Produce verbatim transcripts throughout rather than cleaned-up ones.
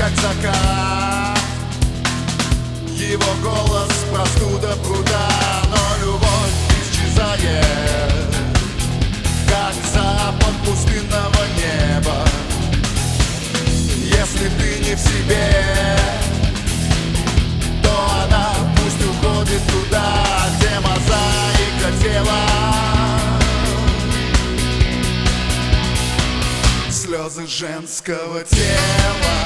как закат, его голос простуда пруда. Но любовь исчезает, как запах пустынного неба. Если ты не в себе, то она пусть уходит туда, где мозаика тела, слезы женского тела.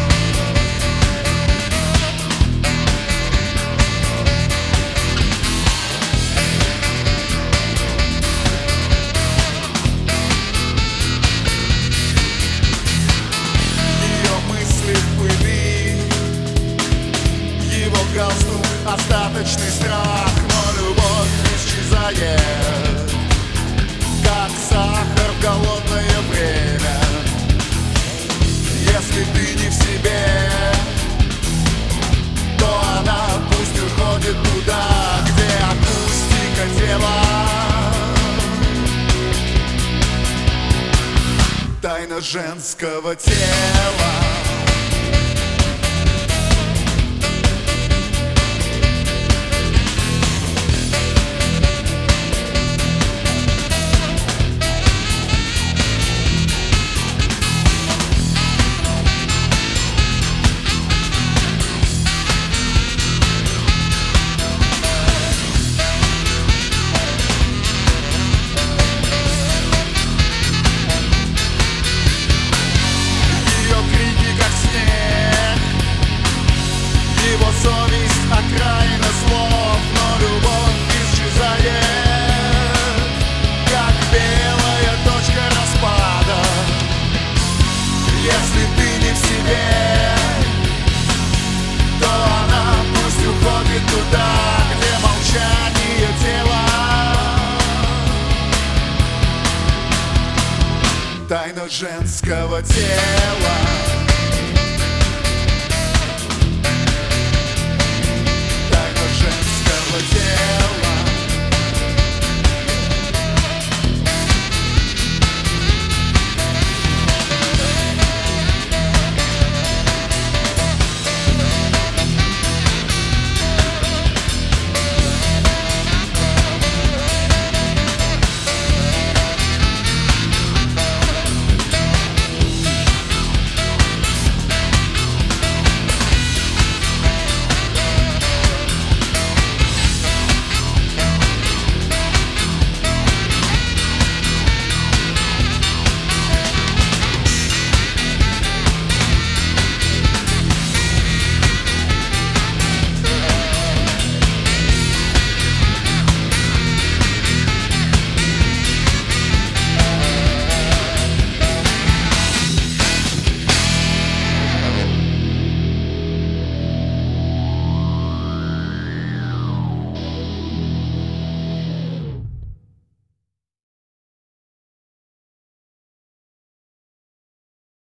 Галстук, остаточный страх, но любовь исчезает, как сахар в голодное время. Если ты не в себе, то она пусть уходит туда, где акустика тела, тайна женского тела. Совесть окраина слов, но любовь исчезает, как белая точка распада. Если ты не в себе, то она пусть уходит туда, где молчание тела, тайна женского тела.